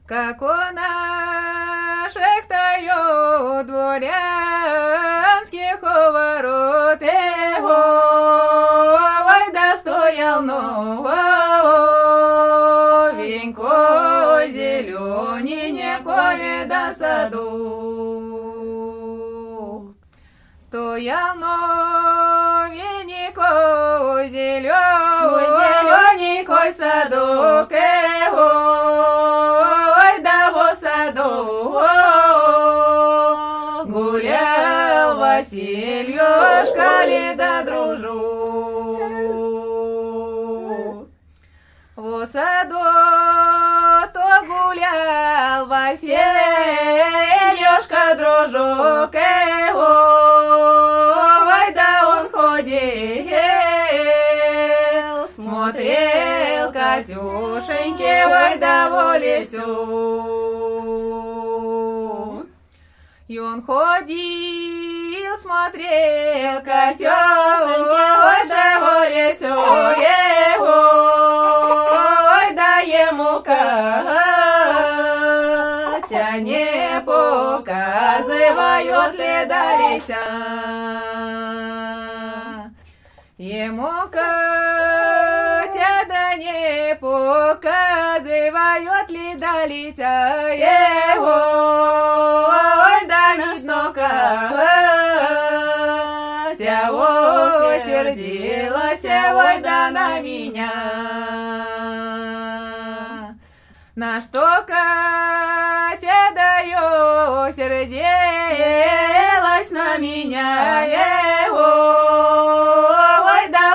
как у наших таю дворянских у ворот его, ой, да стоял новенькой зелененькой до саду. Стоял новенькой зелененькой садок его, ой, да во саду гулял Васильюшка ли да дружу. Во саду то гулял Васильюшка дружок его, ой, да он ходил, смотрел Катюшеньке, ой, да во лицо. И он ходил, смотрел Катюшеньке, ой, да во лицо его, ой, да ему Катя не показывают ли далеца. Ему Катя да не показывают ли далеца его, ой, да нежно Катя сердилась, ой, да на меня. На что Катя даю сердилась на меня его, ой, да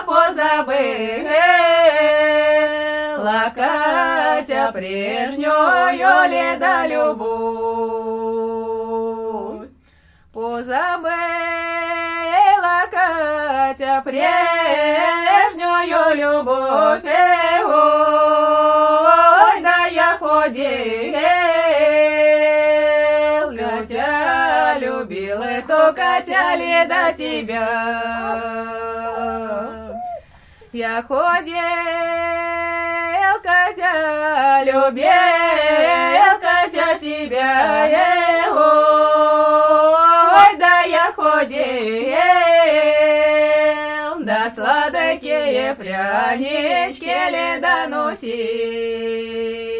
позабыла Катя прежнюю ли да любовь. Позабыла Катя прежнюю любовь его, ой, да я ходил, Катя любила, то Катя ли до тебя. Я ходил, Катя любил, Катя тебя его, ой, да я ходил, да сладкие прянички ли доносил.